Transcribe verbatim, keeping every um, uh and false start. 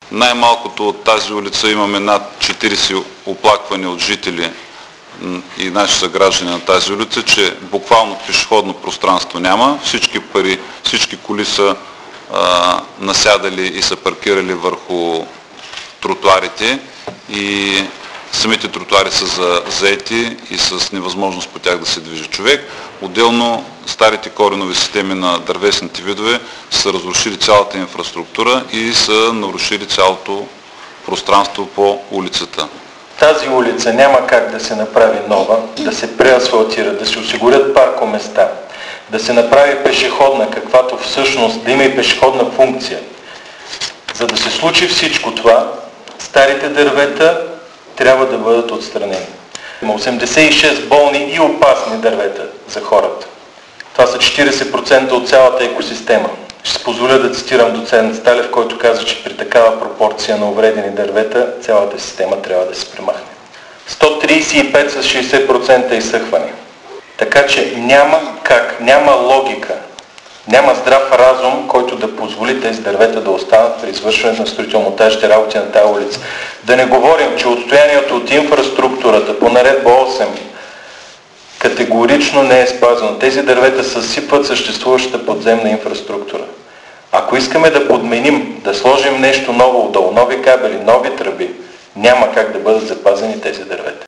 Най-малкото от тази улица имаме над четирийсет оплаквания от жители и наши съграждани на тази улица, че буквално пешеходно пространство няма. Всички пари, всички коли са а, насядали и са паркирали върху тротуарите и самите тротуари са заети и с невъзможност по тях да се движи човек. Отделно старите коренови системи на дървесните видове са разрушили цялата инфраструктура и са нарушили цялото пространство по улицата. Тази улица няма как да се направи нова, да се преасфалтира, да се осигурят паркоместа, да се направи пешеходна, каквато всъщност да има и пешеходна функция. За да се случи всичко това, старите дървета трябва да бъдат отстранени. Има осемдесет и шест болни и опасни дървета за хората. Това са четирийсет процента от цялата екосистема. Ще си позволя да цитирам доцент Сталев, който каза, че при такава пропорция на увредени дървета цялата система трябва да се премахне. сто трийсет и пет с шейсет процента изсъхване. Така че няма как, няма логика, няма здрав разум, който да позволи тези дървета да останат при извършването на строително-монтажните работи на тази улица. Да не говорим, че отстоянието от инфраструктурата по наредба осем категорично не е спазено. Тези дървета съсипват съществуващата подземна инфраструктура. Ако искаме да подменим, да сложим нещо ново отдолу, нови кабели, нови тръби, няма как да бъдат запазени тези дървета.